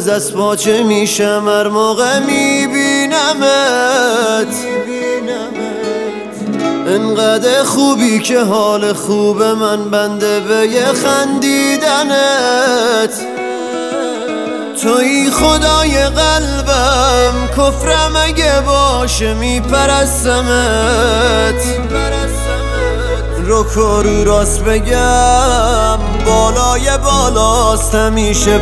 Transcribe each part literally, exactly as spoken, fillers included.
دست پاچه میشم هر موقع میبینمت. انقدر خوبی که حال خوب من بنده به یه خندیدنت. توی خدای قلبم، کفرم اگه باشه میپرستمت. رو کرو راست بگم، بالای بالاست همیشه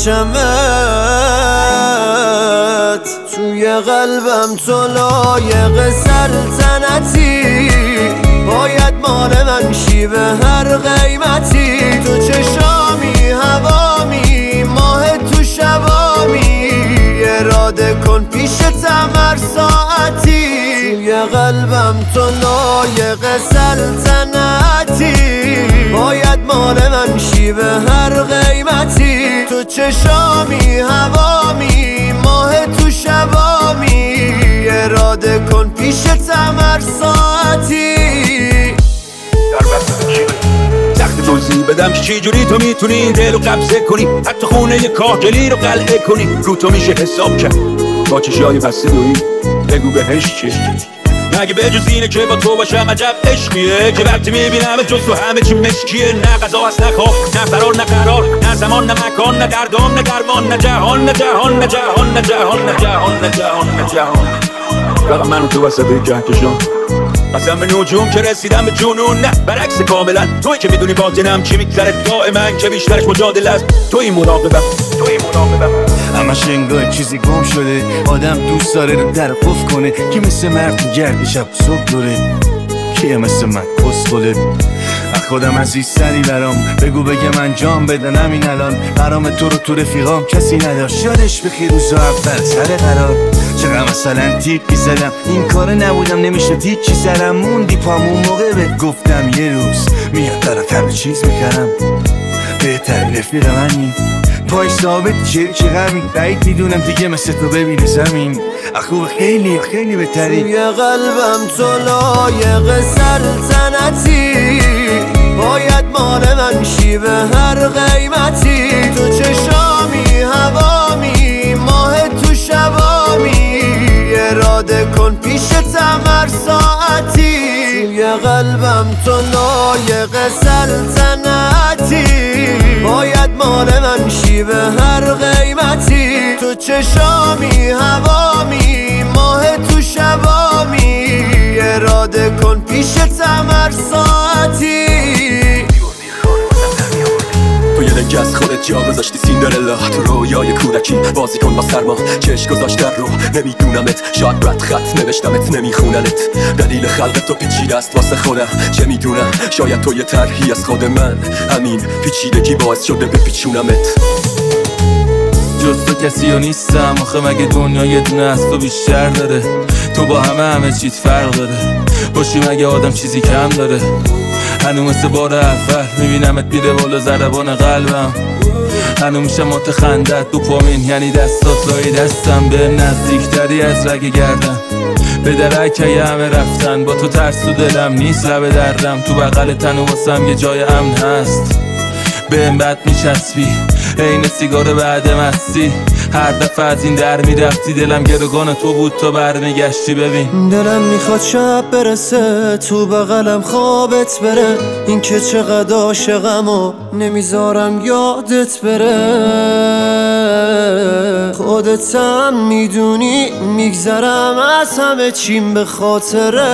پرچمت. توی قلبم تو لایق سلطنتی، باید مال من شی به هر قیمتی. تو چشامی هوامی، ماه تو شبامی، اراده کن پیشتم هر ساعتی. توی قلبم تو لایق سلطنتی، باید مال من شی به هر قیمتی. تو چشامی هوامی، ماه تو شبامی، اراده کن پیشتم هر ساعتی. سخت توضیح بدم که چی جوری تو میتونی دل رو قبضه کنی، حتی خونه یه کاهگلی رو قلعه کنی. رو تو میشه حساب کرد با چشای بسته دویی، بگو بهش چی؟ مگه به جز اینه که با تو باشم عجب عشقیه، که وقتی میبینم جز تو همه چی مشکیه. نه غذا هست، نه خواب، نه فرار، نه قرار، نه زمان، نه مکان، نه دردام، نه درمان، نه جهان، نه جهان، نه جهان، نه جهان، نه جهان، نه جهان، نه جهان. فقط من و تو وسط کهکشان، قسم به نجوم که رسیدم به جنون. نه برعکس کاملا، توی که میدونی باطنم چی میگذره دائما، که بیشترش مجادله است. توی مراقبم، توی مراقبم. همش انگار چیزی گم شده، آدم دوست داره رو در قفل کنه. کی مثل مرد گرد شب صبح دوره، کیه مثل من کسخله. از خودم عزیزتری برام بگو بگم انجام بدن همین الان. برام تو رو تو رفیقام کسی نداشت، یادش بخیر روزا اول سر قرار. چقدر مثلا تیپی زدم، این کار نبودم نمیشد هیچی سرم. موندی پامون موقع بهت گفتم یه روز میاد طرف همه چیز میکردم. بهترین رفیق منی، پای ثابت چه چه غمی. بعید میدونم دیگه مثل تو ببینه زمین. اخو خیلی خیلی بهتری. توی قلبم تو لایق سلطنتی، باید مال من شی به هر قیمتی. تو چشامی هوامی، ماه تو شبامی، اراده کن پیشتم هر ساعتی. توی قلبم تو لایق سلطنتی، باید مال من شی به هر قیمتی. تو چشامی هوامی، ماه تو شبامی، اراده کن پیشتم هر ساعتی. تو یه دنگه از خودت جا گذاشتی سیندرلا، تو رویای کودکی بازی کن با سرما. چشم گذاشتن رو نمیدونمت، شاید رد خط نوشتمت نمیخوننت. دلیل خلق تو پیچیده است واسه خودم، چه میدونم شاید تو یه طرحی از خود من. همین پیچیدگی باعث شده بپیچونمت. جز تو کسی و نیستم آخه، مگه دنیا یه دونه از تو بیشتر داره؟ تو با همه همه چیز فرق داره، باشی مگه آدم چیزی کم داره؟ هنو مثل بار اول میبینمت میره بالا ضربان قلبم. هنو میشه متخندت دوپامین، یعنی دستات لای دستم. به نزدیکتری از رگ گردن، به درکه همه رفتن. با تو ترس تو دلم نیست، لب دردم تو بغل تن و واسم یه جای امن هست. به این بد میچسبی این سیگار بعد مستی، هر دفعه از این در میرفتی دلم گروگان تو بود تا برمیگشتی. ببین دلم میخواد شب برسه تو بغلم خوابت بره، این که چقدر عاشقم و نمیذارم یادت بره. خودت هم میدونی میگذرم از همه چیم به خاطرت.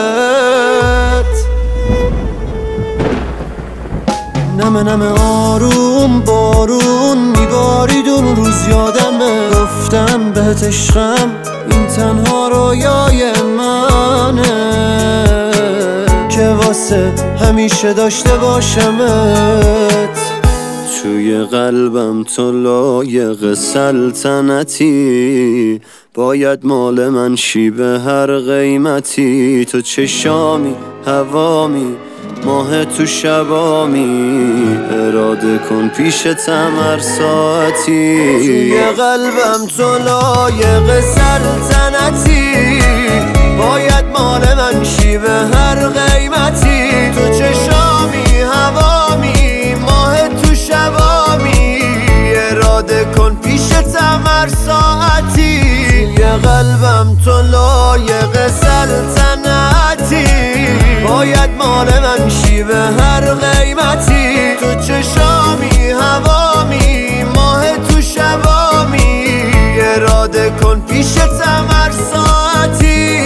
نمه نمه آروم بارون میبارید اون روز یادمه. گفتم بهت عشقم این تنها رویای منه، که واسه همیشه داشته باشمت. توی قلبم تو لایق سلطنتی، باید مال من شی به هر قیمتی. تو چشامی هوامی، ماه تو شبامی، اراده کن پیشتم هر ساعتی. توی قلبم تو لایق سلطنتی، باید مال من شی به هر قیمتی. تو چشامی هوامی، ماه تو شبامی، اراده کن پیشتم قلبم تو لایق سلطنتی، باید مال من شی به هر قیمتی. تو چشامی هوامی ماه تو شبامی، اراده کن پیشتم هر ساعتی.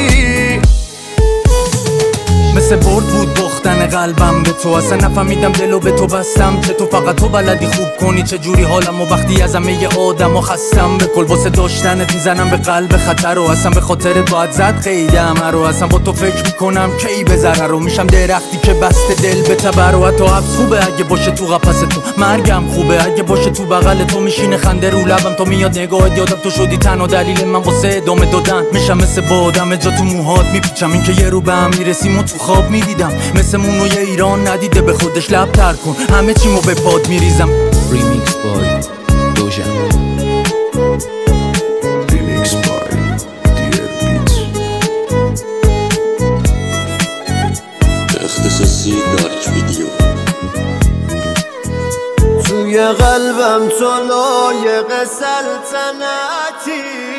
مثل برد بود باختن قلبم به تو، اصلا نفهمیدم دلو به تو بستم که تو فقط تو بلدی خوب کنی چه جوری حالم و وقتی از همه آدم و خستم به کل. واسه داشتنت میزنم به قلب خطر و اصلا به خاطرت باید زد قیده همه رو. اصلا با تو فکر میکنم کی به ضرر رو میشم درختی که بسته دل به تبر. و حتی حبس خوبه اگه باشه تو قفس تو، مرگم خوبه اگه باشه تو بغل تو. میشینه خنده رو لبم تو میاد نگاهت یادم تو شدی تنها دلیل من واسه ادامه دادن. میشم مثل بادم جا تو موهات میپیچم، این که یه رو به هم میرسیم و تو خواب میدیدم. مثل مونوی ایران ندیده به خودش لب تر کن، همه چیمو به پاد میریزم. ریمیکس بای دوژن، ریمیکس بای دیر بیت. اختصاصی دارک ویدیو. توی قلبم تو لایق سلطنتی،